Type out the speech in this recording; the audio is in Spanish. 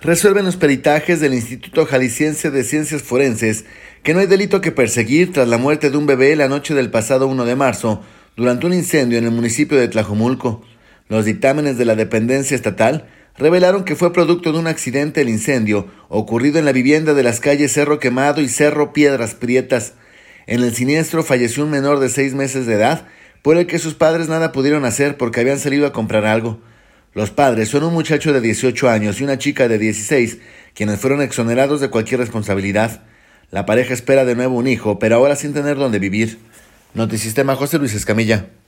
Resuelven los peritajes del Instituto Jalisciense de Ciencias Forenses que no hay delito que perseguir tras la muerte de un bebé la noche del pasado 1 de marzo durante un incendio en el municipio de Tlajomulco. Los dictámenes de la dependencia estatal revelaron que fue producto de un accidente el incendio ocurrido en la vivienda de las calles Cerro Quemado y Cerro Piedras Prietas. En el siniestro falleció un menor de 6 meses de edad, por el que sus padres nada pudieron hacer porque habían salido a comprar algo. Los padres son un muchacho de 18 años y una chica de 16, quienes fueron exonerados de cualquier responsabilidad. La pareja espera de nuevo un hijo, pero ahora sin tener dónde vivir. Notisistema, José Luis Escamilla.